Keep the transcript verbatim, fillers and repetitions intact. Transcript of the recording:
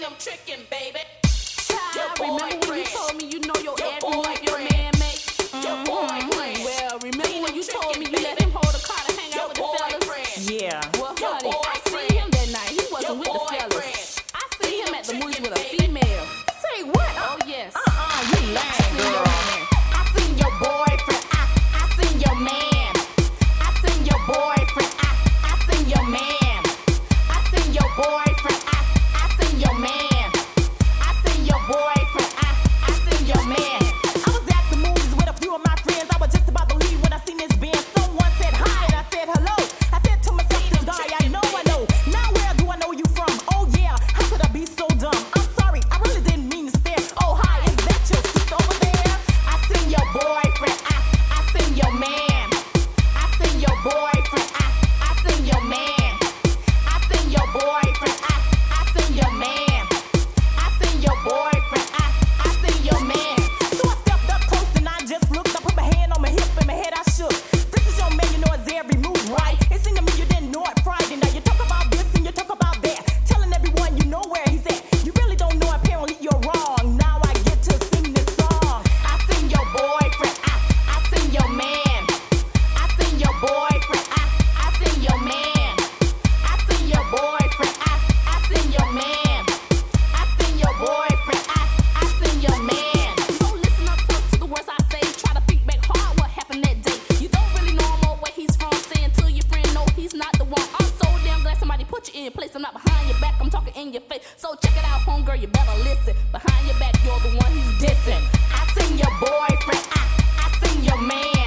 them tricking, baby. Your remember when you told me you know your, your every move your man make? Mm-hmm. Your boyfriend. Well, remember when you told me you let him hold a car to hang out with the fellas? Yeah. Well, honey, I seen him that night. He wasn't with the fellas. I seen him at the movies with a female. Say what? Oh, yes. Uh-uh, you lying, girl. I seen your boyfriend. I, I seen your man. I seen your boyfriend. I, I seen your man. I seen your boyfriend. I, I seen your man. I seen your boyfriend. I, I seen your man. I was at the movies with a few of my friends. I was just about to leave when I seen this band. Someone said hi and I said hello. I said to myself, this guy I know I know. Now where do I know you from? Oh yeah, how could I be so dumb? I'm sorry, I really didn't mean to stare. Oh hi, is that your sister over there? I seen your boyfriend. I, I seen your man. I seen your boyfriend. I, I seen your man. I seen your boyfriend. I, I seen your man. I seen your boyfriend. I, I seen your man. So I stepped up close and I just looked. I put my hand on my hip and my head I shook. This is your man, you know his every move, right? It seemed to me you didn't know it Friday night. You talk about this and you talk about that, telling everyone you know where he's at. You really don't know, apparently you're wrong. Now I get to sing this song. I seen your boyfriend. I, I seen your man. I seen your boyfriend. I, I seen your man. I seen your boyfriend. I, I seen your man. I seen your boyfriend. I, I seen your man. So listen up close to the words I say. Try to think back hard what happened that day. You don't really know him or where he's from. Saying to your friend, no, he's not the one. I'm so damn glad somebody put you in place. I'm not behind your back. I'm talking in your face. So check it out, homegirl. You better listen. Behind your back, you're the one he's dissing. I seen your boyfriend. I, I seen your man.